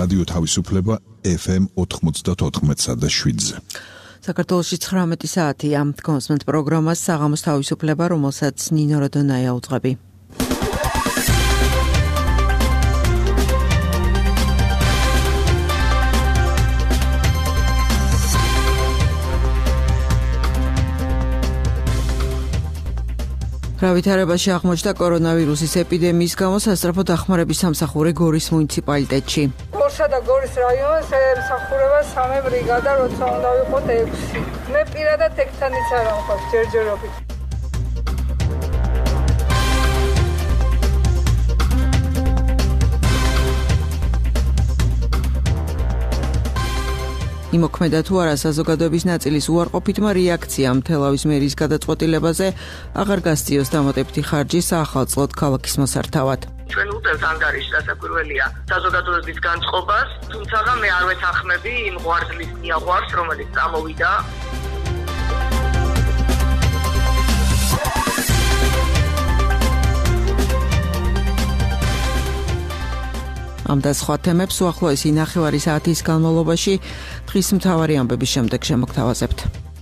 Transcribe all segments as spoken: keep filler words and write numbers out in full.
რადიო თავისუფლება ეფ ემ ოთხმოცდაოთხ და შვიდზე. საქართველოში ცხრამეტი საათია. კონსმენტ პროგრამას საღამოს თავისუფლება, რომელსაც ნინო როდონაია უძღვები. გავითარებაში აღმოჩნდა კორონავირუსის ეპიდემიის გამო სასწრაფო დახმარების სამსახური გორის მუნიციპალიტეტში. გორსა და გორის რაიონს ემსახურება სამი ბრიგადა, როცა უნდა ვიყოთ ექვსი. მე პირადად ექთანიც არ ამხობ ჯერჯერობით. იმოქმედა თუ არა საზოგადოების ნაწილის უარყოფითმა რეაქციამ თელავის მერის გადაწყვეტილებაზე აღარ გასწიოს დამატებითი ხარჯი საახალწლოდ ქალაქის მოსართავად. ჩვენ უწევთ ანგარიშს, დასაკვირველია საზოგადოების განწყობას, თუმცა მე არ ვეთანხმები იმ ღვარძლის მიაღვარს, რომელიც წამოვიდა. ამ და სხვა თემებს უახლოესი ნახევარი საათის განმავლობაში დღის მთავარი ამბების შემდეგ შემოგთავაზებთ.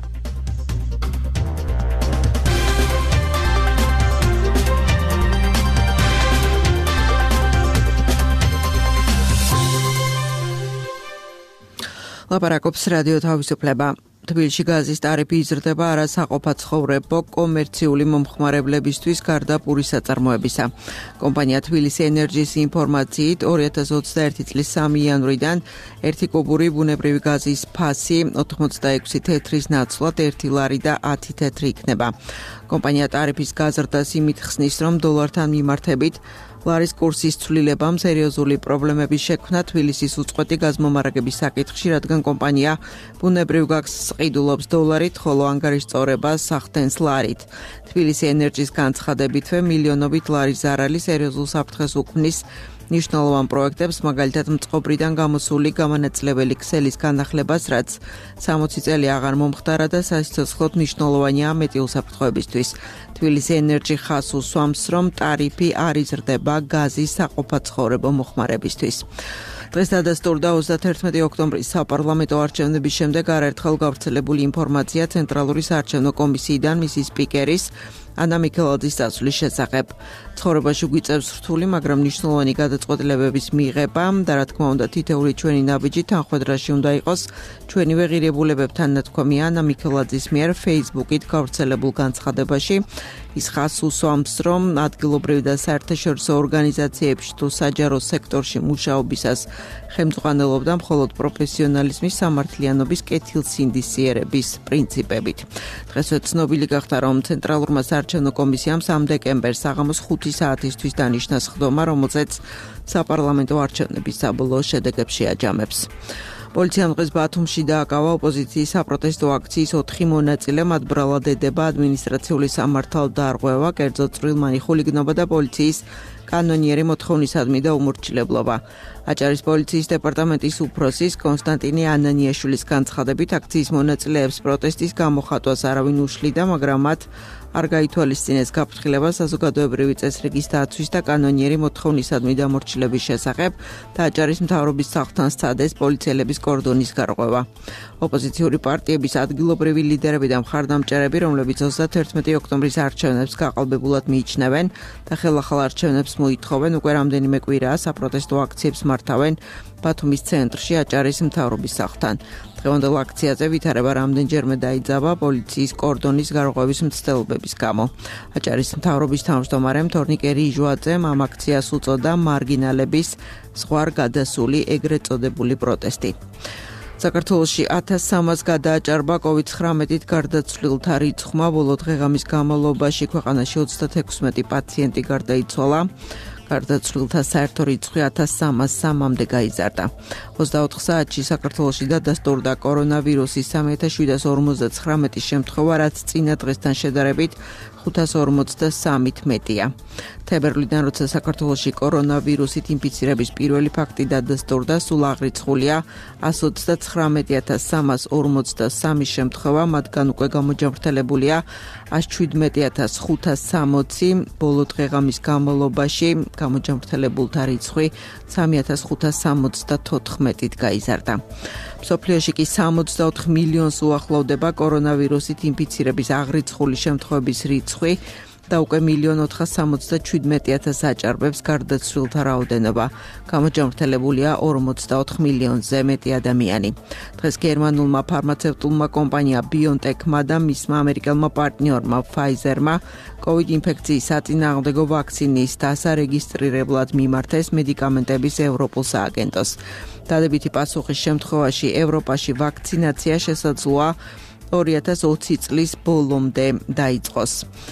ლაპარაკობს რადიო თავისუფლება. თბილისში გაზის ტარიფი იზრდება არასაყოფაცხოვრებო კომერციული მომხმარებლებისთვის გარდა პურის საწარმოებისა. კომპანია თბილისი ენერჯის ინფორმაციით ორი ათას ოცდაერთი წლის სამი იანვრიდან ერთი კუბური ბუნებრივი გაზის ფასი ოთხმოცდაექვსი თეთრის ნაცვლად ერთი ლარი და ათი თეთრი იქნება. კომპანია ტარიფის გაზრდას იმით ხსნის, რომ დოლართან მიმართებით ლარის კურსის ცვლილებამ სერიოზული პრობლემები შექმნა თბილისის უწყვეტი გაზმომარაგების საკითხში, რადგან კომპანია ბუნებრივ გაზს ყიდულობს დოლარით, ხოლო ანგარიშწორებას ახდენს ლარით. თბილისი ენერჯის განცხადებითვე მილიონობით ლარის ზარალი სერიოზულ საფრთხეს უქმნის ნიშნულოვან პროექტებს, მაგალითად მწყობრიდან გამოსული გამანაწილებელი ქსელის განახლებას, რაც სამოცი წელი აღარ მომხდარა და სასიცოცხლოდ ნიშნულოვანია მეტი უსაფრთხოებისთვის. თბილისი ენერჯი ხაზს უსვამს, რომ ტარიფი არ იზრდება გაზის საყოფაცხოვრებო მოხმარებისთვის. დღეს დადასტურდა ოცდათერთმეტი ოქტომბრის საპარლამენტო არჩევნების შემდეგ არაერთხელ გავრცელებული ინფორმაცია ცენტრალური საარჩევნო კომისიიდან მისი სპიკერის ანა მიქელაძის წასვლის შესახებ. ცხოვრებაში გვიწევს რთული, მაგრამ მნიშვნელოვანი გადაწყვეტილებების მიღება და რა თქმა უნდა თითოეული ჩვენი ნაბიჯი თანხმედრაში უნდა იყოს ჩვენივე ღირებულებებთან, ნათქვამია ანა მიქელაძის მიერ Facebook-ით გავრცელებულ განცხადებაში. ის ხაზს უსვამს, რომ ადგილობრივ და საერთაშორისო ორგანიზაციებში თუ საჯარო სექტორში მუშაობისას ხელმძღვანელობდა მხოლოდ პროფესიონალიზმის, სამართლიანობის, კეთილსინდისიერების პრინციპებით. დღესვე ცნობილი გახდა, რომ ცენტრალურმა საარჩევნო კომისიამ სამ დეკემბერს საღამოს ხუთი საათისთვის დანიშნა სხდომა, რომელზეც საპარლამენტო არჩევნების საბოლოო შედეგებს შეაჯამებს. პოლიციამ დღეს ბათუმში დააკავა ოპოზიციის საპროტესტო აქციის ოთხი მონაწილე, მათ ბრალად ედება ადმინისტრაციული სამართალდარღვევა, კერძოდ წვრილმანი ხულიგნობა და პოლიციის კანონიერი მოთხოვნისადმი და უმორჩილებლობა. აჭარის პოლიციის დეპარტამენტის უფროსის კონსტანტინე ანანიაშვილის განცხადებით აქციის მონაწილეებს პროტესტის გამოხატვას არავინ უშლიდა, მაგრამ მათ არ გაითვალისწინეს გაფრთხილება საზოგადოებრივი წესრიგის დაცვის და კანონიერი მოთხოვნისადმი დამორჩილების შესახებ და აჭარის მთავრობის სახლთან სცადეს პოლიციელების კორდონის გარღვევა. ოპოზიციური პარტიების ადგილობრივი ლიდერები და მხარდამჭერები, რომლებიც ოცდათერთმეტი ოქტომბრის არჩევნებს გაყალბებულად მიიჩნევენ და ხელახალ არჩევნებს მოითხოვენ, უკვე რამდენიმე კვირაა საპროტესტო აქციებს მართავენ ბათუმის ცენტრში აჭარის მთავრობის სახლთან. დღევანდელ აქციაზე ვითარება რამდენჯერმე დაიძაბა პოლიციის კორდონის გარღვევის მცდელობების გამო. აჭარის მთავრობის თავმჯდომარემ თორნიკე რიჟვაძემ ამ აქციას უწოდა მარგინალების ზღვარ გადასული ეგრეთ წოდებული პროტესტი. საქართველოში ათას სამას გადააჭარბა კოვიდ ცხრამეტით გარდაცვლილთა რიცხვმა, ბოლო დღეღამის განმავლობაში ქვეყანაში ოცდათექვსმეტი პაციენტი გარდაიცვალა. გარდაცვლილთა საერთო რიცხვი ათას სამას სამამდე გაიზარდა. ოცდაოთხ საათში საქართველოში დადასტურდა კორონავირუსის სამი ათას შვიდას ორმოცდაცხრამეტი შემთხვევა, რაც წინა დღესთან შედარებით ხუთას ორმოცდასამით მეტია. თებერვლიდან, როცა საქართველოში კორონავირუსით ინფიცირების პირველი ფაქტი დადასტურდა, სულ აღრიცხულია ას ოცდაცხრამეტი ათას სამას ორმოცდასამი შემთხვევა, მათგან უკვე გამოჯამრთელებულია ას შვიდმეტი ათას ხუთას სამოცი, ბოლო დღეღამის განმავლობაში გამოჯანმრთელებულთა რიცხვი სამი ათას ხუთას სამოცდათოთხმეტით გაიზარდა. მსოფლიოში კი სამოცდაოთხ მილიონს უახლოვდება კორონავირუსით ინფიცირების აღრიცხული შემთხვევების რიცხვი და უკვე მილიონ ოთხას სამოცდაშვიდმეტი ათას აჭარბებს გარდაცვლილთა რაოდენობა. გამოჯანმრთელებულია ორმოცდაოთხ მილიონზე მეტი ადამიანი. დღეს გერმანულმა ფარმაცევტულმა კომპანია BioNTech-მა და მისმა ამერიკელმა პარტნიორმა Pfizer-მა COVID ინფექციის საწინააღმდეგო ვაქცინის დასარეგისტრირებლად მიმართეს მედიკამენტების ევროპულ სააგენტოს. დადებითი პასუხის შემთხვევაში ევროპაში ვაქცინაცია შესაძლოა ორი ათას ოცი წლის ბოლომდე დაიწყოს.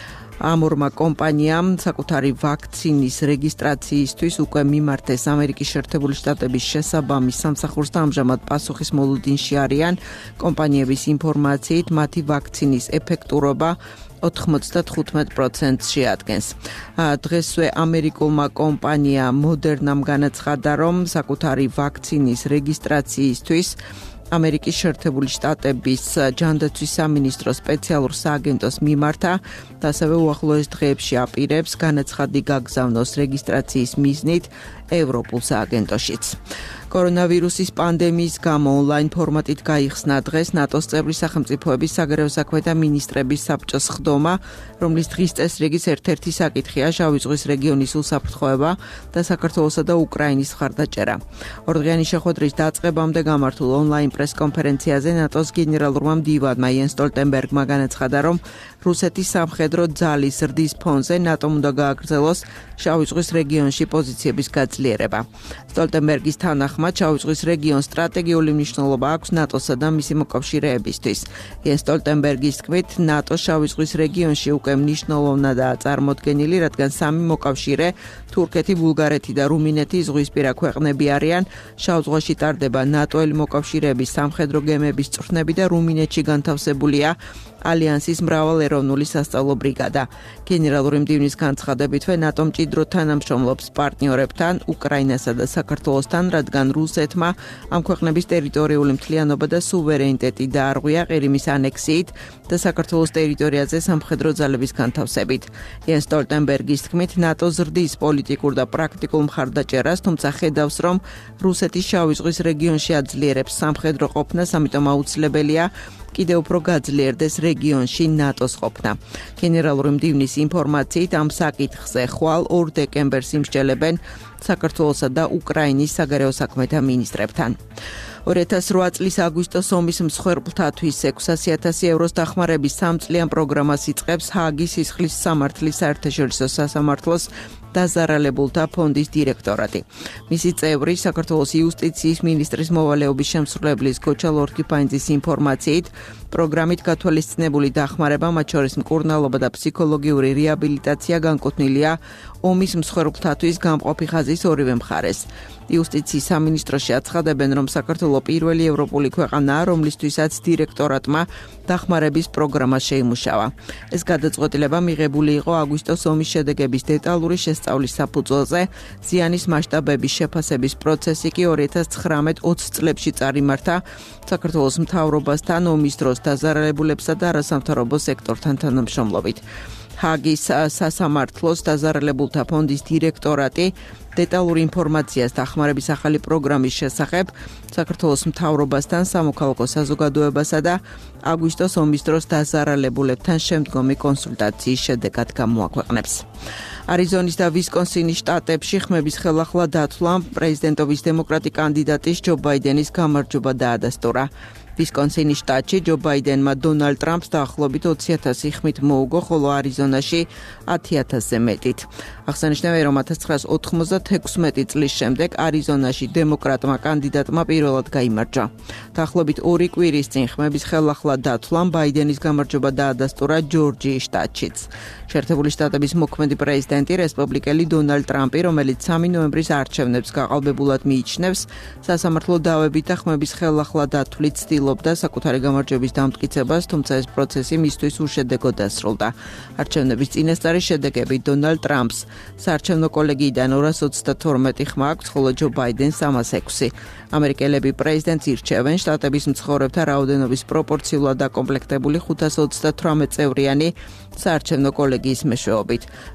ამ ორმა კომპანიამ საკუთარი ვაქცინის რეგისტრაციისთვის უკვე მიმართეს ამერიკის შეერთებული შტატების შესაბამის სამსახურს და ამჟამად პასუხის მოლოდინში არიან. კომპანიების ინფორმაციით მათი ვაქცინის ეფექტურობა ოთხმოცდათხუთმეტ პროცენტს შეადგენს. დღესვე ამერიკულმა კომპანია Moderna-მ განაცხადა, რომ საკუთარი ვაქცინის რეგისტრაციისთვის ამერიკის შეერთებული შტატების ჯანდაცვის სამინისტროს სპეციალურ სააგენტოს მიმართა და ასევე უახლოეს დღეებში აპირებს განაცხადი გაგზავნოს რეგისტრაციის მიზნით ევროპულ სააგენტოშიც. კორონავირუსის პანდემიის გამო ონლაინ ფორმატით გაიხსნა დღეს ნატოს წევრი სახელმწიფოების საგარეო საქმეთა მინისტრების საბჭოს ხდომა, რომლის დღის წესრიგის ერთ-ერთი საკითხია შავი ზღვის რეგიონის უსაფრთხოება და საქართველოსა და უკრაინის მხარდაჭერა. ორდღიანი შეხვედრის დაწყებამდე გამართულ ონლაინ პრესკონფერენციაზე ნატოს გენერალურმა მდივანმა იენს სტოლტენბერგმა განაცხადა, რომ რუსეთის სამხედრო ძალის ზრდის ფონზე ნატომ უნდა გააგრძელოს შავი ზღვის რეგიონში პოზიციების გაძლიერება. სტოლტენბერგის თანახმად შავი ზღვის რეგიონს სტრატეგიული მნიშვნელობა აქვს ნატოსა და მისი მოკავშირეებისთვის. იენს სტოლტენბერგის თქმით, ნატო შავი ზღვის რეგიონში უკვე მნიშვნელოვნადაა წარმოდგენილი, რადგან სამი მოკავშირე თურქეთი, ბულგარეთი და რუმინეთი ზღვისპირა ქვეყნები არიან. შავ ზღვაში ტარდება ნატოელი მოკავშირეების სამხედრო გემების წვრთნები და რუმინეთში განთავსებულია ალიანსის მრავალეროვნული სასწავლო ბრიგადა. გენერალური მდივნის განცხადებითვე ნატო მჭიდრო თანამშრომლობს პარტნიორებთან, უკრაინასა და საქართველოსთან, რადგან რუსეთმა ამ ქვეყნების ტერიტორიული მთლიანობა და სუვერენიტეტი დაარღვია ყირიმის ანექსიით და საქართველოს ტერიტორიაზე სამხედრო ძალების განთავსებით. იენს სტოლტენბერგის თქმით, ნატო ზრდის პოლიტიკურ და პრაქტიკულ მხარდაჭერას, თუმცა ხედავს, რომ რუსეთის შავი ზღვის რეგიონში აძლიერებს სამხედრო ყოფნას, ამიტომ აუცილებელია კიდევ უფრო გაძლიერდეს რეგიონში ნატოს ყოფნა. გენერალური მდივნის ინფორმაციით ამ საკითხზე ხვალ ორ დეკემბერს იმსჯელებენ საქართველოსა და უკრაინის საგარეო საქმეთა მინისტრებთან. ორი ათას რვა წლის აგვისტოს ომის მსხვერპლთათვის ექვსასი ათასი ევროს დახმარების სამწლიან პროგრამას იწყებს ჰააგის სისხლის სამართლის საერთაშორისო სასამართლოს დაზარალებულთა ფონდის დირექტორატი. მისი წევრი საქართველოს იუსტიციის მინისტრის მოვალეობის შემსრულებლის გოჩა ლორთქიფანიძის ინფორმაციით, პროგრამით გათვალისწინებული დახმარება, მათ შორის მკურნალობა და ფსიქოლოგიური რეაბილიტაცია განკუთვნილია ომის მსხვერპლთათვის გამყოფი ხაზის ორივე მხარეს. იუსტიციის სამინისტროში აცხადებენ, რომ საქართველო პირველი ევროპული ქვეყანაა, რომლისთვისაც დირექტორატმა დახმარების პროგრამა შეიმუშავა. ეს გადაწყვეტილება მიღებული იყო აგვისტოს ომის შედეგების დეტალური შესწავლის საფუძველზე. ზიანის მასშტაბების შეფასების პროცესი კი ორი ათას ცხრამეტ ოცი წლებში წარიმართა საქართველოს მთავრობასთან ომის დროს დაზარალებულებსა და არასამთავრობო სექტორთან თანამშრომლობით. ჰააგის სასამართლოს დაზარალებულთა ფონდის დირექტორატი დეტალურ ინფორმაციას დახმარების ახალი პროგრამის შესახებ საქართველოს მთავრობასთან, სამოქალაქო საზოგადოებასა და აგვისტოს ომის დროს დაზარალებულებთან შემდგომი კონსულტაციის შედეგად გამოაქვეყნებს. არიზონის და ვისკონსინის შტატებში ხმების ხელახლა დათვლამ პრეზიდენტობის დემოკრატი კანდიდატის ჯო ბაიდენის გამარჯვება დაადასტურა. ვისკონსინის შტატში ჯო ბაიდენმა დონალდ ტრამპს დაახლოებით ოცი ათასი ხმით მოუგო, ხოლო არიზონაში ათი ათასზე მეტით. აღსანიშნავია, რომ ათას ცხრაას ოთხმოცდათექვსმეტი წლის შემდეგ არიზონაში დემოკრატმა კანდიდატმა პირველად გაიმარჯვა. დაახლოებით ორი კვირის წინ ხმების ხელახლა დათვლამ ბაიდენის გამარჯვება დაადასტურა ჯორჯიის შტატშიც. შეერთებული შტატების მოქმედი პრეზიდენტი რესპუბლიკელი დონალდ ტრამპი, რომელიც სამი ნოემბრის არჩევნებს გაყალბებულად მიიჩნევს, სასამართლო დავებით და ხმების ხელახლა დათვლით ცდილობდა საკუთარი გამარჯვების დამტკიცებას, თუმცა ეს პროცესი მისთვის უშედეგოდ დასრულდა. არჩევნების წინასწარი შედეგები დონალდ ტრამპს საარჩევნო კოლეგიიდან ორას ოცდათორმეტი ხმა აქვს, ხოლო ჯო ბაიდენს სამას ექვსი. ამერიკელები პრეზიდენტს ირჩევენ შტატების მცხოვრებთა რაოდენობის პროპორციულად დაკომპლექტებული ხუთას ოცდათვრამეტ წევრიანი საარჩევნო კოლეგიის მეშვეობით. არჩევნებს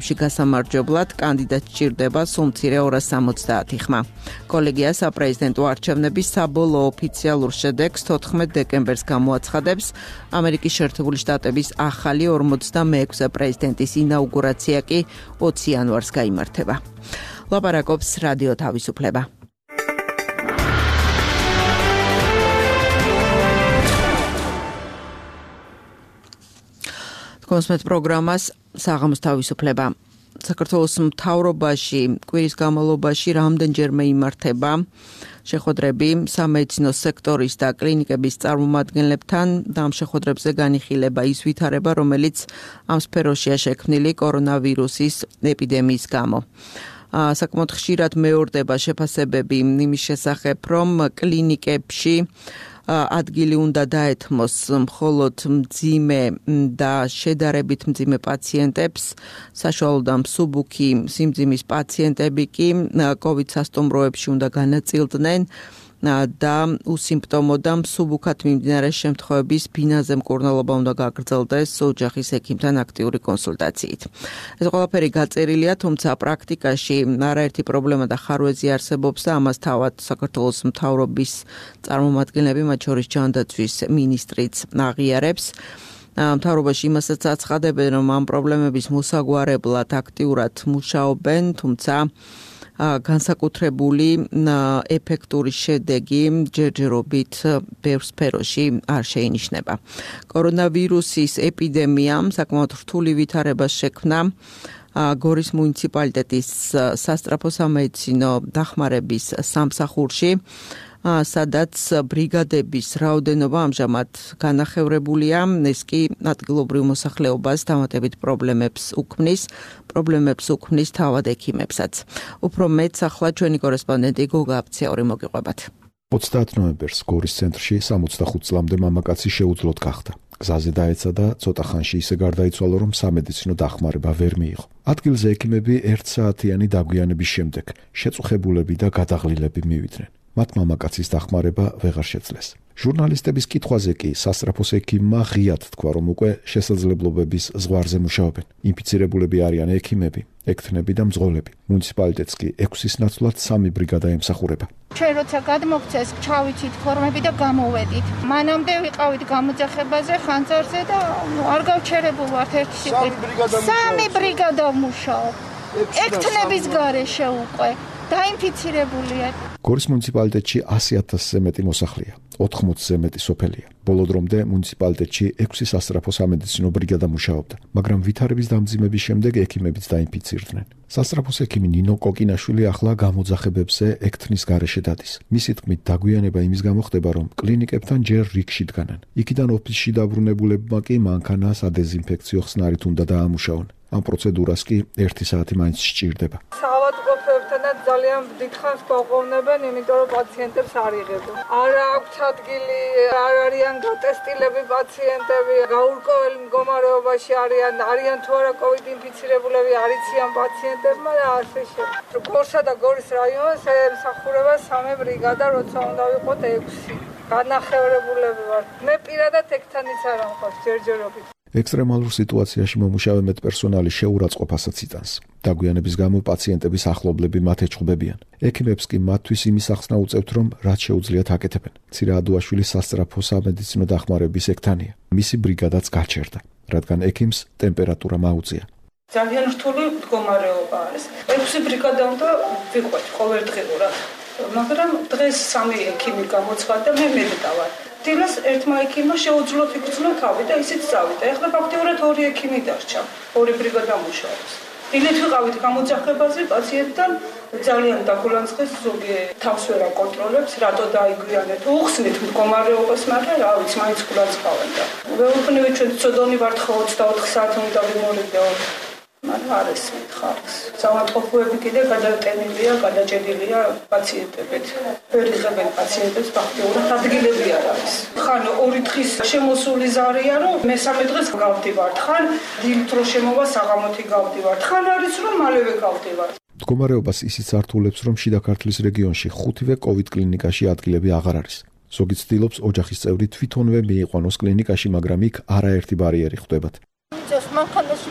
საკითხებში გასამარჯვებლად კანდიდატს სჭირდება სულ მცირე ორას სამოცდაათი ხმა. კოლეგია საპრეზიდენტო არჩევნების საბოლოო ოფიციალურ შედეგს თოთხმეტ დეკემბერს გამოაცხადებს. ამერიკის შეერთებული შტატების ახალი ორმოცდამეექვსე პრეზიდენტის ინაუგურაცია კი ოცი იანვარს გაიმართება. ლაპარაკობს რადიო თავისუფლება. კონსმეთ პროგრამას საღამოს თავისუფლება. საქართველოს მთავრობაში კვირის განმავლობაში რამდენჯერმე იმართება შეხვედრები სამედიცინო სექტორის და კლინიკების წარმომადგენლებთან და ამ შეხვედრებზე განიხილება ის ვითარება, რომელიც ამ სფეროშია შექმნილი კორონავირუსის ეპიდემიის გამო. საკმაოდ ხშირად მეორდება შეფასებები იმის შესახებ, რომ კლინიკებში ადგილი უნდა დაეთმოს მხოლოდ მძიმე და შედარებით მძიმე პაციენტებს, საშუალო და მსუბუქი სიმძიმის პაციენტები კი COVID სასტუმროებში უნდა განაწილდნენ და უსიმპტომო და მსუბუქად მიმდინარე შემთხვევების ბინაზე მკურნალობა უნდა გაგრძელდეს ოჯახის ექიმთან აქტიური კონსულტაციით. ეს ყველაფერი გაწერილია, თუმცა პრაქტიკაში არაერთი პრობლემა და ხარვეზი არსებობს და ამას თავად საქართველოს მთავრობის წარმომადგენლები, მათ შორის ჯანდაცვის მინისტრიც აღიარებს. მთავრობაში იმასაც აცხადებენ, რომ ამ პრობლემების მოსაგვარებლად აქტიურად მუშაობენ, თუმცა განსაკუთრებული ეფექტური შედეგი ჯერჯერობით ბევრ სფეროში არ შეინიშნება. კორონავირუსის ეპიდემიამ საკმაოდ რთული ვითარება შექმნა გორის მუნიციპალიტეტის სასწრაფო სამედიცინო დახმარების სამსახურში, სადაც ბრიგადების რაოდენობა ამჟამად განახევრებულია, ეს კი ადგილობრივ მოსახლეობას დამატებით პრობლემებს უქმნის, პრობლემებს უქმნის თავად ექიმებსაც. უფრო მეტს ახლა ჩვენი კორესპონდენტი გოგა აფციური მოგიყვებათ. ოცდაათი ნოემბერს გორის ცენტრში სამოცდახუთ წლამდე მამაკაცი შეუძლოდ გახდა. გზაზე დაეცა და ცოტა ხანში ისე გარდაიცვალა, რომ სამედიცინო დახმარება ვერ მიიღო. ადგილზე ექიმები ერთსაათიანი დაგვიანების შემდეგ შეწუხებულები და გადაღლილები მივიდნენ. მათ მამაკაცის დახმარება ვეღარ შეძლეს. ჟურნალისტების კითხვაზე კი სასწრაფოს ექიმმა ღიად თქვა, რომ უკვე შესაძლებლობების ზღვარზე მუშაობენ. ინფიცირებულები არიან ექიმები, ექთნები და მძღოლები. მუნიციპალიტეტს კი ექვსის ნაცვლად სამი ბრიგადა ემსახურება. ჩვენ როცა გადმოგწეს, ჩავიცით ფორმები და გამოვედით. მანამდე ვიყავით გამოძახებაზე ხანძარზე და არ გავჩერებულ ვართ ერთი სიტყვით. სამი ბრიგადა ვმუშაობ. ექთნების გარეშე უკვე დაინფიცირებულია. გორის მუნიციპალიტეტში ასი ათასზე მეტი მოსახლეა, ოთხმოცზე მეტი სოფელია. ბოლო დრომდე მუნიციპალიტეტში ექვსი სასწრაფო სამედიცინო ბრიგადა მუშაობდა, მაგრამ ვითარების დამძიმების შემდეგ ექიმებიც დაინფიცირდნენ. სასწრაფოს ექიმი ნინო კოკინაშვილი ახლა გამოძახებებზე ექთნის გარეშე დადის. მისი თქმით, დაგვიანება იმის გამო ხდება, რომ კლინიკებთან ჯერ რიგში დგანან. იქიდან ოფისში დაბრუნებულებმა კი მანქანა სადეზინფექციო ხსნარით უნდა დაამუშაონ. ამ პროცედურას კი ერთი საათი მაინც სჭირდება. ავადმყოფებთანაც ძალიან დიდხანს გვაყოვნებენ, იმიტომ რომ პაციენტებს არ იღებენ. არ აქვთ ადგილი, არ არიან გატესტილები პაციენტები, გაურკვეველ მდგომარეობაში არიან, არიან თუ არა COVID ინფიცირებულები, არ იციან პაციენტებმა და ასე შემდეგ. გორსა და გორის რაიონს ემსახურება სამი ბრიგადა, როცა უნდა ვიყოთ ექვსი. განახევრებულები ვართ. მე პირადად ექთანიც არ ამყავს ჯერჯერობით. ექსტრემალურ სიტუაციაში მომუშავე მედპერსონალი შეურაცხყოფასაც იტანს. დაგვიანების გამო პაციენტების ახლობლები მათ ეჩხუბებიან. ექიმებს კი მათთვის იმის ახსნა უწევთ, რომ რაც შეუძლიათ აკეთებენ. ცირა ადუაშვილი სასწრაფო სამედიცინო დახმარების ექთანია. მისი ბრიგადაც გაჩერდა, რადგან ექიმს ტემპერატურა მაუწია. ძალიან რთული მდგომარეობა არის. ექვსი ბრიგადა უნდა ვიყვეთ ყოველდღიურად. მაგრამ დღეს სამი ექიმი გამოცხადდა, მე მედდავარ. დილას ერთმა ექიმმა შეუძლო ფიქრწნა თავი და ისიც წავიდა. ეხლა ფაქტიურად ორი ექიმი დარჩა. ორი ბრიგადა მუშაობს. დილით ვიყავით გამოძახებაზე პაციენტთან, ძალიან დაგულანძღეს, ზოგი თავს ვერ აკონტროლებს, რატო დაიგვიანეთ. უხსნით მდგომარეობას, მაგრამ რა ვიცი, მაინც გულანძღავენ და ვეუბნები ჩვენ ცოდონი ვართ ხო ოცდაოთხ საათი უნდა ვიმორიდო. მაგრამ არ ესმით ხარს. საავადმყოფოები კიდე გადატენილია, გადაჭედილია პაციენტებით. ვერ იღებენ პაციენტებს, ფაქტიურად ადგილები არ არის. ხან ორი დღის შემოსული ზარია, რომ მესამე დღეს გავდივართ, ხან დილით რო შემოვა საღამოთი გავდივართ, ხან არის რომ მალევე გავდივართ. მდგომარეობას ისიც ართულებს, რომ შიდა ქართლის რეგიონში ხუთივე COVID კლინიკაში ადგილები აღარ არის. ზოგი ცდილობს ოჯახის წევრი თვითონვე მიიყვანოს კლინიკაში, მაგრამ იქ არაერთი ბარიერი ხვდებათ. მანქანაში პაციენტი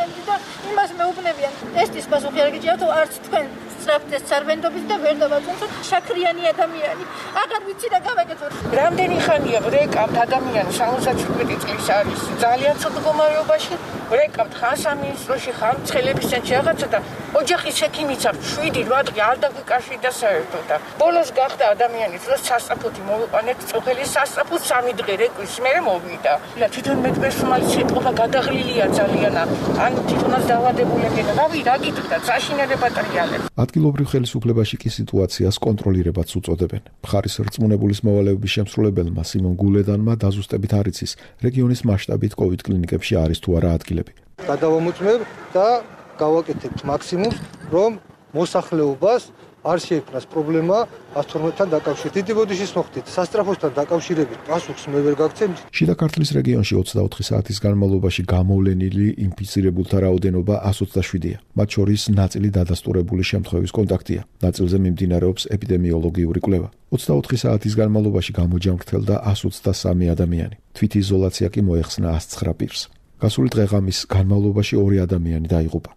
ადამიანები და იმას მეუბნებიან. ესეთის პასუხი არ გიჭირთ, არც თქვენ სწრაფტეს სარვენდობის და ვერ დავაწყოთ შაქრიანი ადამიანი. აღარ ვიცი რა გავაკეთოთ. რამდენი ხანია ვრეკავთ ადამიანი სამოცდაჩვიდმეტი წლის არის ძალიან ცუდ მდგომარეობაში. ვრეკავთ ხან სამინისტროში, ხან ცხელების ცენტრში რაღაცა და ოჯახის ექიმიც აქვს შვიდი რვა დღე არ დაგვიკავშირდა საერთოდ და ბოლოს გახდა ადამიანის რომ სასწრაფოთი მოვიყვანეთ წუხელი სასწრაფო სამი დღე რეკვის მერე მოვიდა. და თვითონ მე პერსონალის შეწყობა გადაღლილია ძალიან ან თვითონაც დაავადებულებია. რავი რა გითხრათ საშინელება პატრიალებს. ადგილობრივ ხელისუფლებაში კი სიტუაციას კონტროლირებაც უწოდებენ. მხარის რწმუნებულის მოვალეობის შემსრულებელმა სიმონ გულედანმა დაზუსტებით არ იცის რეგიონის მასშტაბით კოვიდ კლინიკებში არის თუ არა ადგილები. გადავამოწმებ და გავაკეთებთ მაქსიმუმს, რომ მოსახლეობას არ შეექმნას პრობლემა ათს თორმეტთან დაკავშირებით. დიდი ბოდიშის მოხდით, სასტრაფოსთან დაკავშირებით პასუხს მე ვერ გაგცემ. შიდა ქართლის რეგიონში ოცდაოთხი საათის განმავლობაში გამოვლენილი ინფიცირებულთა რაოდენობა εκατს ოცდაშვიდია. მათ შორის ნაწილი დადასტურებული შემთხვევის კონტაქტია. ნაწილზე მიმდინარეობს ეპიდემიოლოგიური კვლევა. ოცდაოთხი საათის განმავლობაში გამოჯანმრთელდა εκατს ოცდასამი ადამიანი. თვითიზოლაცია კი მოეხსნა εκατს ცხრა პირს. გასული დღეღამის განმავლობაში ორი ადამიანი დაიღუპა.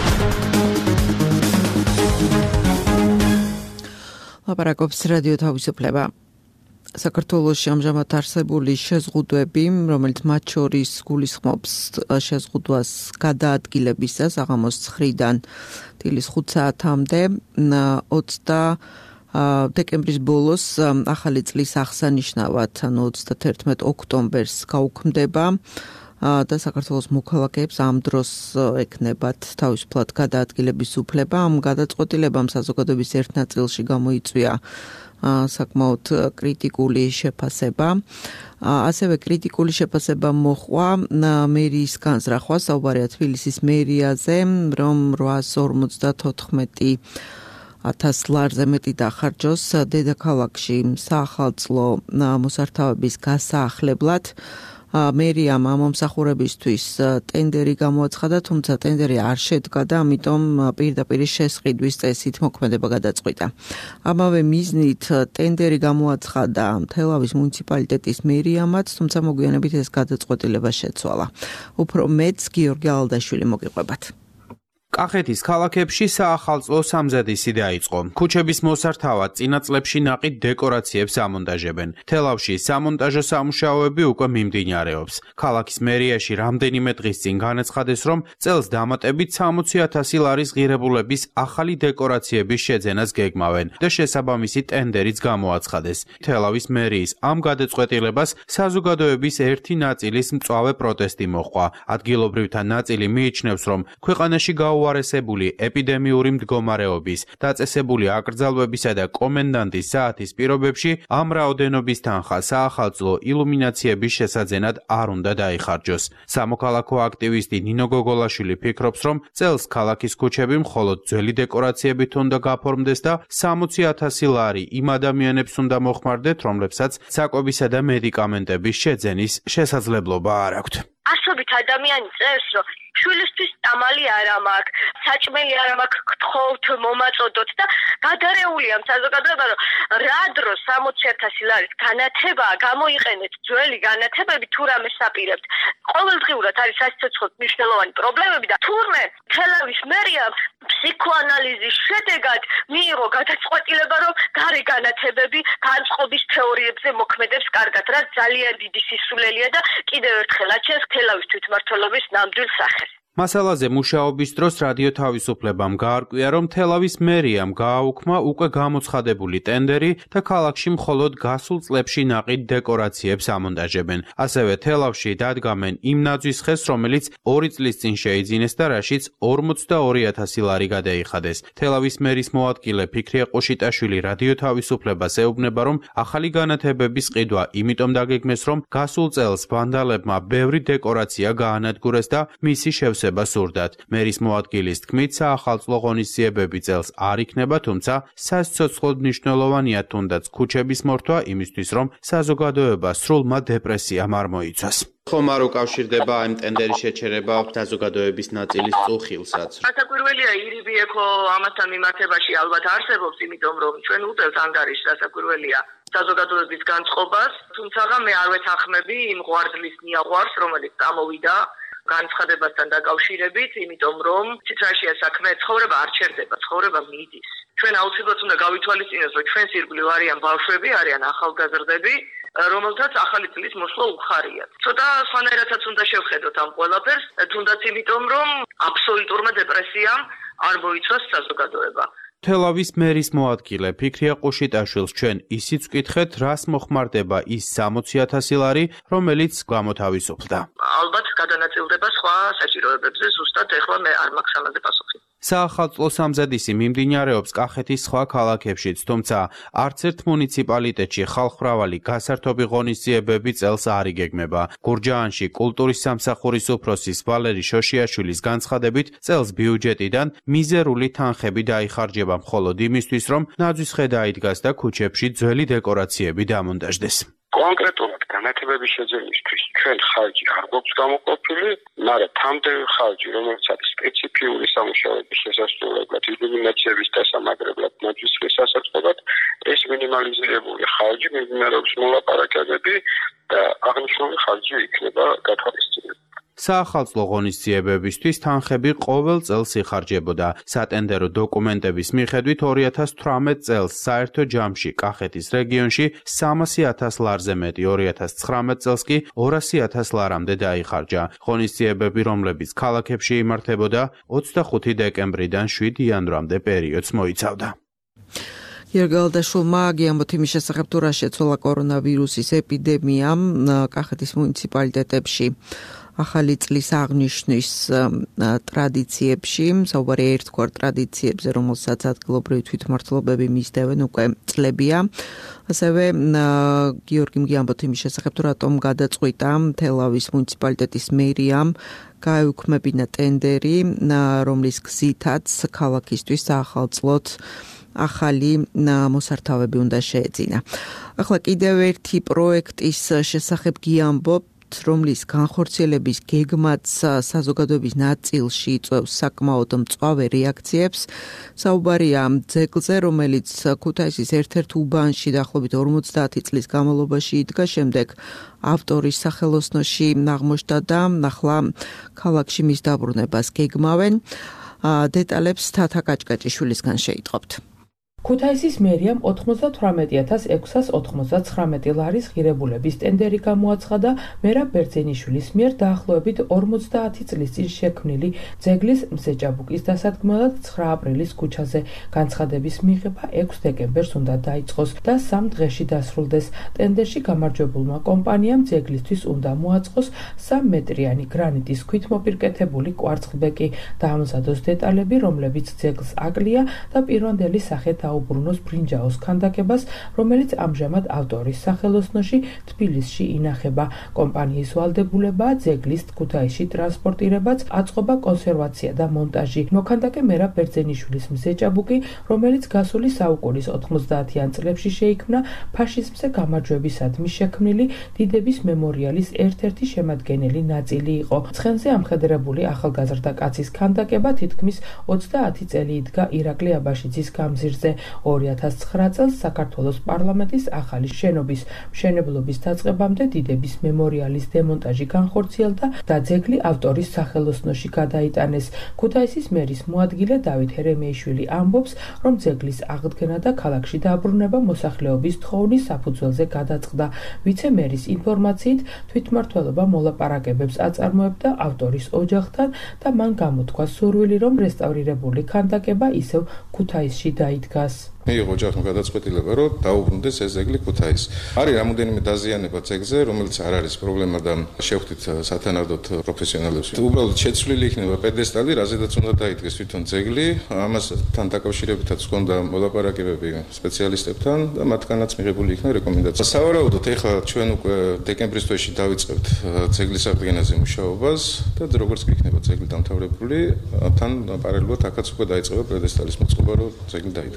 ლაპარაკობს რადიო თავისუფლება. საქართველოში ამჟამად არსებული შეზღუდვები, რომელიც მათ შორის გულისხმობს შეზღუდვას გადაადგილებისა საღამოს ცხრიდან დილის ხუთ საათამდე, ოცდა დეკემბრის ბოლოს ახალი წლის აღსანიშნავად, ანუ ოცდათერთმეტ ოქტომბერს გაუქმდება და საქართველოს მოქალაქეებს ამ დროს ეკნებათ თავისუფლად გადაადგილების უფლება. ამ გადაწყვეტილებამ საზოგადოების ერთ ნაწილში გამოიწვია საკმაოდ კრიტიკული შეფასება. ასევე კრიტიკული შეფასება მოჰყვა მერიის განზრახვას, საუბარია თბილისის მერიაზე, რომ რვაას ორმოცდათოთხმეტი ათას ლარზე მეტი დახარჯოს დედაქალაქში საახალწლო მოსართავების გასაახლებლად. მერიამ ამ მომსახურებისთვის ტენდერი გამოაცხადა, თუმცა ტენდერი არ შედგა და ამიტომ პირდაპირ შესყიდვის წესით მოქმედება გადაწყვიტა. ამავე მიზნით ტენდერი გამოაცხადა თელავის მუნიციპალიტეტის მერიამაც, თუმცა მოგვიანებით ეს გადაწყვეტილება შეცვალა. უფრო მეც გიორგი ალდაშვილი მოგიყვებათ. კახეთის ქალაქებში საახალწლო სამზადისი დაიწყო. ქუჩების მოსართავად წინა წლებში ნაყიდ დეკორაციებს ამონტაჟებენ. თელავში სამონტაჟო სამუშაოები უკვე მიმდინარეობს. ქალაქის მერიაში რამდენიმე დღის წინ განაცხადეს, რომ წელს დამატებით სამოცი ათასი ლარის ღირებულების ახალი დეკორაციების შეძენას გეგმავენ და შესაბამისი ტენდერიც გამოაცხადეს. თელავის მერიის ამ გადაწყვეტილებას საზოგადოების ერთი ნაწილის მწვავე პროტესტი მოჰყვა. ადგილობრივთა ნაწილი მიიჩნევს, რომ ქვეყანაში გაუარესებული ეპიდემიური მდგომარეობის, დაწესებული აკრძალვებისა და კომენდანტის საათის პირობებში ამ რაოდენობის თანხა საახალწლო ილუმინაციების შესაძენად არ უნდა დაიხარჯოს. სამოქალაქო აქტივისტი ნინო გოგოლაშვილი ფიქრობს, რომ წელს ქალაქის ქუჩები მხოლოდ ძველი დეკორაციებით უნდა გაფორმდეს და სამოცი ათასი ლარი იმ ადამიანებს უნდა მოხმარდეთ, რომლებსაც საკვებისა და მედიკამენტების შეძენის შესაძლებლობა არ აქვთ. ასობით ადამიანი წერს, რომ შვილისთვის ტამალი არ მაქვს, საჭმელი არ მაქვს, გთხოვთ, მომაწოდოთ და გადარეულია საზოგადოება, რომ რა დროს სამოცი ათასი ლარის განათებაა, გამოიყენეთ ძველი განათებები თუ რამე საპირებთ. ყოველდღიურად არის სასიცოცხლოდ მნიშვნელოვანი პრობლემები და თურმე თელავის მერიამ ფსიქოანალიზის შედეგად მიიღო გადაწყვეტილება, რომ გარე განათებები განწყობის თეორიებზე მოქმედებს კარგად, რაც ძალიან დიდი სისულელია და კიდევ ერთხელ აჩენს თელავის თვითმმართველობის ნამდვილ სახეს. მასალაზე მუშაობის დროს რადიო თავისუფლებამ გაარკვია, რომ თელავის მერიამ გააუქმა უკვე გამოცხადებული ტენდერი და ქალაქში მხოლოდ გასულ წლებში ნაყიდ დეკორაციებს ამონტაჟებენ. ასევე თელავში დადგამენ იმ ნაძვის ხეს, რომელიც ორი წლის წინ შეიძინეს და რაშიც ორმოცდაორი ათასი ლარი გადაიხადეს. თელავის მერის მოადგილე ფიქრია ყოშიტაშვილი რადიო თავისუფლებას ეუბნება, რომ ახალი განათებების ყიდვა იმიტომ დაგეგმეს, რომ გასულ წელს ვანდალებმა ბევრი დეკორაცია გაანადგურეს და მისი შევსება სურდათ. მერის მოადგილის თქმით, საახალწლო ღონისძიებები წელს არ იქნება, თუმცა სასიცოცხლოდ მნიშვნელოვანია თუნდაც ქუჩების მორთვა იმისთვის, რომ საზოგადოება სრულმა დეპრესიამ არ მოიცვას. ხომ არ უკავშირდება ამ ტენდერის შეჩერება საზოგადოების ნაწილის წუხილსაც. დასაკვირველია ირიბიექო ამასთან მიმართებაში ალბათ არსებობს, იმიტომ რომ ჩვენ უწევთ ანგარიშს, დასაკვირველია საზოგადოების განწყობას, თუმცა მე არ ვეთანხმები იმ ღვარდლის მიაღვარს, რომელიც წამოვიდა განცხადებასთან დაკავშირებით, იმიტომ რომ ცითრაშია საქმე, ცხოვრება არ ჩერდება, ცხოვრება მიდის. ჩვენ აუცილებლად უნდა გავითვალისწინოთ, რომ ჩვენს ირგვლივ არიან ბავშვები, არიან ახალგაზრდები, რომელთაც ახალი წლის მოსვლა უხარიათ. ცოტა სხვანაირადაც უნდა შევხედოთ ამ ყველაფერს, თუნდაც იმიტომ, რომ აბსოლუტურმა დეპრესიამ არ მოიცვას საზოგადოება. თელავის მერის მოადგილე ფიქრია ყუშიტაშვილს ჩვენ ისიც ვკითხეთ, რას მოხმარდება ის სამოცი ათასი ლარი, რომელიც გამოთავისუფლდა. ალბათ გადანაწილდება სხვა საჭიროებებზე, ზუსტად ეხლა მე არ მაქვს ამაზე პასუხი. საახალწლო სამზადისი მიმდინარეობს კახეთის სხვა ქალაქებშიც, თუმცა არც ერთ მუნიციპალიტეტში ხალხმრავალი გასართობი ღონისძიებები წელს არ იგეგმება. გურჯაანში კულტურის სამსახურის უფროსის ვალერი შოშიაშვილის განცხადებით, წელს ბიუჯეტიდან მიზერული თანხები დაიხარჯება მხოლოდ იმისთვის, რომ ნაძვის ხე დაიდგას და ქუჩებში ძველი დეკორაციები დამონტაჟდეს. კონკრეტულად განათებების შეძენისთვის ჩვენ ხარჯი არ გვაქვს გამოყოფილი, მაგრამ თამდევი ხარჯი, რომელიც არის სპეციფიური სამუშაოების შესასრულებლად, ილუმინაციების დასამაგრებლად, ნაძვის ხის დასაწყობად, ეს მინიმალიზირებული ხარჯი მიმდინარეობს მოლაპარაკებები და აღნიშნული ხარჯი იქნება გათვალისწინებული. საახალწლო ღონისძიებებისთვის თანხები ყოველ წელს იხარჯებოდა. სატენდერო დოკუმენტების მიხედვით ორი ათას თვრამეტ წელს საერთო ჯამში კახეთის რეგიონში სამასი ათას ლარზე მეტი, ორი ათას ცხრამეტ წელს კი ორასი ათას ლარამდე დაიხარჯა. ღონისძიებები, რომლებიც ქალაქებში იმართებოდა, ოცდახუთი დეკემბრიდან შვიდი იანვრამდე პერიოდს მოიცავდა. გერგალდაშვილმა გიამბოთ იმის შესახებ, თუ რა შეცვალა კორონავირუსის ეპიდემიამ კახეთის მუნიციპალიტეტებში. ახალი წლის აღნიშვნის ტრადიციებში, საუბარი ერთგვარ ტრადიციებზე, რომელსაც ადგილობრივი თვითმმართველობები მისდევენ უკვე წლებია. ასევე გიორგი მგიამბოთ იმის შესახებ, თუ რატომ გადაწყვიტა თელავის მუნიციპალიტეტის მერიამ გაეუქმებინა ტენდერი, რომლის გზითაც ქალაქისთვის საახალწლოდ ახალი მოსართავები უნდა შეეძინა. ახლა კიდევ ერთი პროექტის შესახებ გიამბობ, რომლის განხორციელების გეგმაც საზოგადოების ნაწილში იწვევს საკმაოდ მწვავე რეაქციებს. საუბარია ძეგლზე, რომელიც ქუთაისის ერთ-ერთ უბანში დაახლოებით ორმოცდაათი წლის განმავლობაში იდგა, შემდეგ ავტორის სახელოსნოში აღმოჩნდა და ახლა ქალაქში მის დაბრუნებას გეგმავენ. დეტალებს თათა კაჭკაჭიშვილისგან შეიტყობთ. ქუთაისის მერიამ ოთხმოცდათვრამეტი ათას ექვსას ოცდათხმეტი ლარის ღირებულების ტენდერი გამოაცხადა მერაბ ბერძენიშვილის მიერ დაახლოებით ორმოცდაათი წლის წინ შექმნილი ძეგლის მზეჭაბუკის დასადგმელად ცხრა აპრილის ქუჩაზე. განცხადების მიღება ექვს დეკემბერს უნდა დაიწყოს და სამ დღეში დასრულდეს. ტენდერში გამარჯვებულმა კომპანიამ ძეგლისთვის უნდა მოაწყოს სამ მეტრიანი გრანიტის ქვით მოპირკეთებული კვარცხლბეკი, დაამზადოს დეტალები, რომლებიც ძეგლს აკლია და პირვანდელი სახით დაუბრუნოს ბრინჯაოს ქანდაკებას, რომელიც ამჟამად ავტორის სახელოსნოში თბილისში ინახება. კომპანიის ვალდებულებაა ძეგლის ქუთაისში ტრანსპორტირებაც, აწყობა, კონსერვაცია და მონტაჟი. მოქანდაკე მერაბ ბერძენიშვილის მზეჭაბუკი, რომელიც გასული საუკუნის ოთხმოცდაათიან წლებში შეიქმნა, ფაშიზმზე გამარჯვებისადმი შექმნილი დიდების მემორიალის ერთ-ერთი შემადგენელი ნაწილი იყო. ცხენზე ამხედრებული ახალგაზრდა კაცის ქანდაკება თითქმის ოცდაათი წელი იდგა ირაკლი აბაშიძის გამზირზე. ორი ათას ცხრა წელს საქართველოს პარლამენტის ახალი შენობის მშენებლობის დაწყებამდე დიდების მემორიალის დემონტაჟი განხორციელდა და ძეგლი ავტორის სახელოსნოში გადაიტანეს. ქუთაისის მერის მოადგილე დავით ერემეიშვილი ამბობს, რომ ძეგლის აღდგენა და ქალაქში დაბრუნება მოსახლეობის თხოვნის საფუძველზე გადაწყდა. ვიცე-მერის ინფორმაციით, თვითმმართველობა მოლაპარაკებებს აწარმოებდა ავტორის ოჯახთან და მან გამოთქვა სურვილი, რომ რესტავრირებული ქანდაკება ისევ ქუთაისში დაიდგას. მიიღო ოჯახმა გადაწყვეტილება, რომ დაუბრუნდეს ეს ძეგლი ქუთაისს. არის რამოდენიმე დაზიანება ძეგლზე, რომელიც არ არის პრობლემა და შევხვდით სათანადოდ პროფესიონალებს. უბრალოდ შეცვლილი იქნება პედესტალი, რაზედაც უნდა დაიდგეს თვითონ ძეგლი. ამასთან დაკავშირებითაც ჰქონდა მოლაპარაკებები სპეციალისტებთან და მათგანაც მიღებული იქნა რეკომენდაცია. სავარაუდოდ ეხლა ჩვენ უკვე დეკემბრის თვეში დავიწყებთ ძეგლის აღდგენაზე მუშაობას და როგორც კი იქნება ძეგლი დამთავრებული, თან პარალელურად აქაც უკვე დაიწყება პედესტალის მოწყობა, რომ ძეგლი დაიდგეს.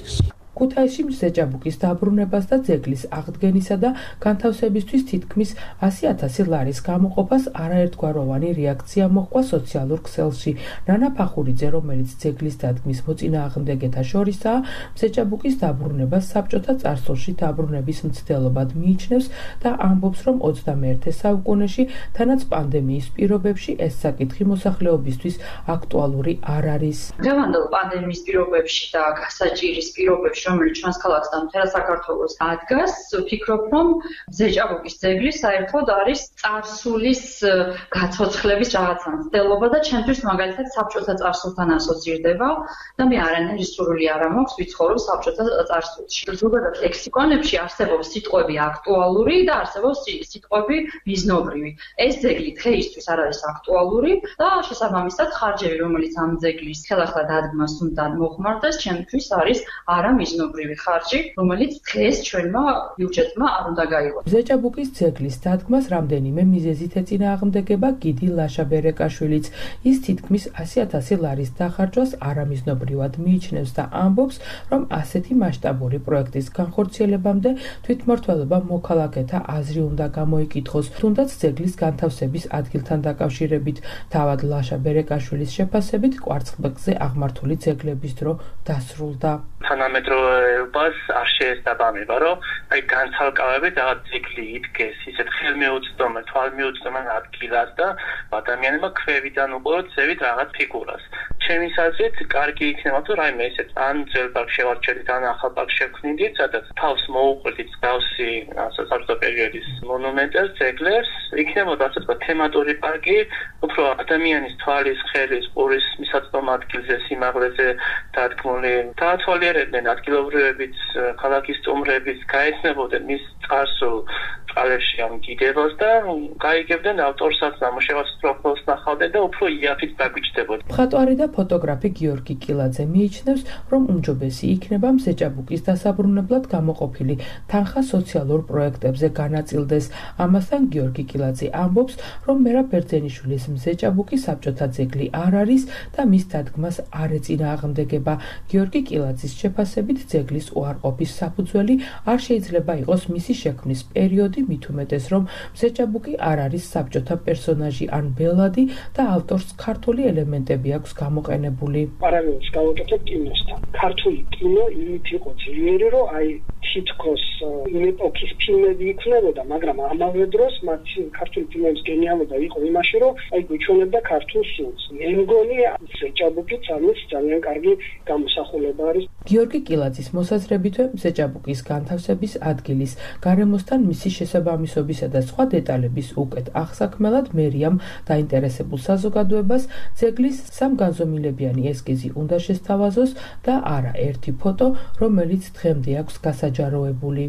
ქუთაისში მზეჭაბუკის დაბრუნებას და ძეგლის აღდგენისა და განთავსებისთვის თითქმის ასი ათასი ლარის გამოყოფას არაერთგვაროვანი რეაქცია მოჰყვა სოციალურ ქსელში. ნანა ფახურიძე, რომელიც ძეგლის დადგმის მოწინააღმდეგეთა შორისაა, მზეჭაბუკის დაბრუნებას საბჭოთა წარსულში დაბრუნების მცდელობად მიიჩნევს და ამბობს, რომ ოცდამეერთე საუკუნეში თანაც პანდემიის პირობებში ეს საკითხი მოსახლეობისთვის აქტუალური არ არის. დღევანდელ პანდემიის პირობებში და გასაჭირის პირობებში, რომელიც ჩვენს ქალაქს და მთელ საქართველოს ადგას, ვფიქრობ, რომ მზეჭაბუკის ძეგლი საერთოდ არის წარსულის გაცოცხლების რაღაცა მცდელობა და ჩემთვის მაგალითად საბჭოთა წარსულთან ასოცირდება და მე არანაირი სურვილი არ მაქვს ვიცხოვრო საბჭოთა წარსულში. ზოგადად ლექსიკონებში არსებობს სიტყვები აქტუალური და არსებობს სიტყვები მიზნობრივი. ეს ძეგლი დღეისთვის არ არის აქტუალური და შესაბამისად ხარჯები, რომელიც ამ ძეგლის ხელახლა დადგმას უნდა მოხმარდეს, ჩემთვის არის არამიზნობრივი ხარჯი, რომელიც დღეს ჩვენმა ბიუჯეტმა არ უნდა გაიღოს. მზეჭაბუკის ძეგლის დადგმას რამდენიმე მიზეზით ეწინააღმდეგება გიდი ლაშა-ბერეკაშვილიც. ის თითქმის ასი ათასი ლარის დახარჯვას არამიზნობრივად მიიჩნევს და ამბობს, რომ ასეთი მასშტაბური პროექტის განხორციელებამდე თვითმმართველობა მოქალაქეთა აზრი უნდა გამოიკითხოს, თუნდაც ძეგლის განთავსების ადგილთან დაკავშირებით. თავად ლაშა-ბერეკაშვილის შეფასებით კვარცხლბეკზე აღმართული ძეგლების დრო დასრულდა. თანამედროვეობას არ შეესაბამება, რომ აი განცალკავებით რაღაც ძეგლი იდგეს ისეთ ხელმეუწვდომელ, თვალმეუწვდომელ ადგილას და ადამიანებმა ქვევიდან უყუროთ ზევით რაღაც ფიგურას. ჩემის აზრით, კარგი იქნება თუ რაიმე ესეთ ან ძველ პარკს შევარჩევდით, ან ახალ პარკს შევქმნიდით, სადაც თავს მოუყვებით მსგავსი საბჭოთა პერიოდის მონუმენტებს, ძეგლებს, იქნებოდა ასე ვთქვათ თემატური პარკი, უფრო ადამიანის თვალის, ხელის, ყურის მისაწვდომ ადგილზე, სიმაღლეზე დადგმული. დაათვალიერებდნენ ადგილობრივებით, ქალაქის სტუმრებით, გაეცნებოდნენ მის წარსულ წყალებში ამ დიდებას და გაიგებდნენ ავტორსაც, ნამუშევარს პროფილს ნახავდნენ და უფრო იაფით დაგვიჩნდებოდა. მხატვარი და ფოტოგრაფი გიორგი კილაძე მიიჩნევს, რომ უმჯობესი იქნება მზეჭაბუკის დასაბრუნებლად გამოყოფილი თანხა სოციალურ პროექტებზე განაწილდეს. ამასთან გიორგი კილაძე ამბობს, რომ მერაბ ბერძენიშვილის მზეჭაბუკი საბჭოთა ძეგლი არ არის და მის დადგმას არ ეწინააღმდეგება. გიორგი კილაძის შეფასებით ძეგლის უარყოფის საფუძველი არ შეიძლება იყოს მისი შექმნის პერიოდი, მით უმეტეს, რომ მზეჭაბუკი არ არის საბჭოთა პერსონაჟი ან ბელადი და ავტორს ქართული ელემენტები აქვს გამოყენებული. პარალელს გავაკეთებ კინოსთან. ქართული კინო იმით იყო ძლიერი, რომ აი თითქოს იმ ეპოქის ფილმები იქნებოდა, მაგრამ ამავე დროს მათ ქართული ფილმების გენიალობა იყო იმაში, რომ აი გვიჩვენებდა ქართულ სულს. მე მგონი მზეჭაბუკიც ამის ძალიან კარგი გამოსახულება არის. გიორგი კილაძის მოსაზრებითვე მზეჭაბუკის განთავსების ადგილის, გარემოსთან მისი შესაბამისობისა და სხვა დეტალების უკეთ აღსაქმელად მერიამ დაინტერესებულ საზოგადოებას ძეგლის სამგანზომილებიანი ესკიზი უნდა შესთავაზოს და არა ერთი ფოტო, რომელიც დღემდე აქვს გასაჯაროებული.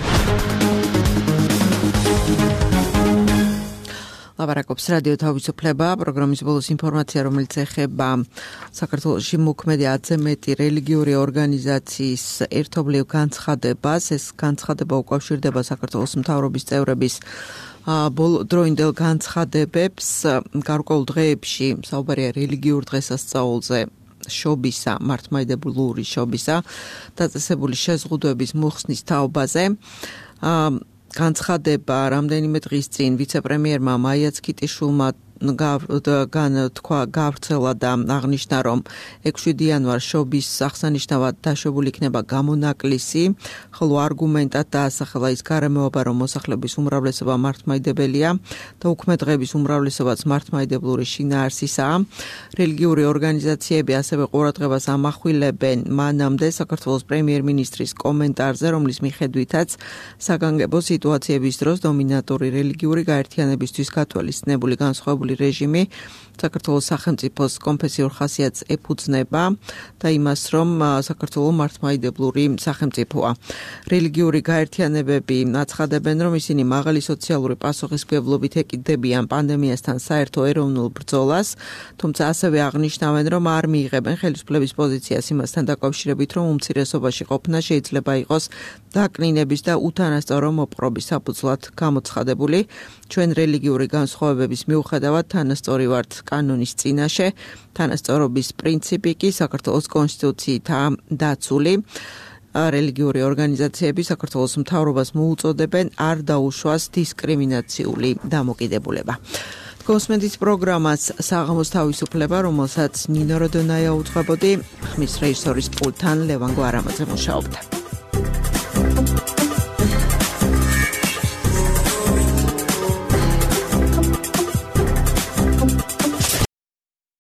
ლაპარაკობს რადიო თავისუფლება, პროგრამის ბოლოს ინფორმაცია, რომელიც ეხება საქართველოში მოქმედი ათზე მეტი რელიგიური ორგანიზაციის ერთობლივ განცხადებას. ეს განცხადება უკავშირდება საქართველოს მთავრობის წევრების ბოლოდროინდელ განცხადებებს. გარკვეულ დღეებში საუბარია რელიგიურ დღესასწაულზე შობისა, მართლმადიდებლური შობისა, დაწესებული შეზღუდვების მოხსნის თაობაზე. განცხადება რამდენიმე დღის წინ ვიცე-პრემიერმა მაია ცქიტიშვილმა თქვა გავრცელა და აღნიშნა, რომ ექვსი იანვარს შობის აღსანიშნავად დაშვებული იქნება გამონაკლისი, ხოლო არგუმენტად დაასახელა ის გარემოება, რომ მოსახლეობის უმრავლესობა მართლმადიდებელია და უქმედღების უმრავლესობაც მართლმადიდებლური შინაარსისაა. რელიგიური ორგანიზაციები ასევე ყურადღებას ამახვილებენ მანამდე საქართველოს პრემიერ-მინისტრის კომენტარზე, რომლის მიხედვითაც საგანგებო სიტუაციების დროს დომინანტური რელიგიური გაერთიანებისთვის გათვალისწინებული განსხვავებული რეჟიმი საქართველოს სახელმწიფოს კონფესიურ ხასიათს ეფუძნება და იმას, რომ საქართველოს მართლმადიდებლური სახელმწიფოა. რელიგიური გაერთიანებები აცხადებენ, რომ ისინი მაღალი სოციალური პასუხისმგებლობით ეკიდებიან პანდემიასთან საერთო ეროვნულ ბრძოლას, თუმცა ასევე აღნიშნავენ, რომ არ მიიღებენ ხელისუფლების პოზიციას იმასთან დაკავშირებით, რომ უმცირესობაში ყოფნა შეიძლება იყოს დაკნინების და უთანასწორო მოპყრობის საფუძვლად გამოცხადებული. ჩვენ რელიგიური განსხვავებების მიუხედავად თანასწორი ვართ კანონის წინაშე, თანასწორობის პრინციპი კი საქართველოს კონსტიტუციითაა დაცული. რელიგიური ორგანიზაციები საქართველოს მთავრობას მოუწოდებენ არ დაუშვას დისკრიმინაციული დამოკიდებულება. Kosmedis programmas საღამოს თავისუფლება, რომელსაც ნინო როდონაია უძღვებოდი, ხმის რეჟისორის პულთან ლევან გვარამაძე მუშაობდა.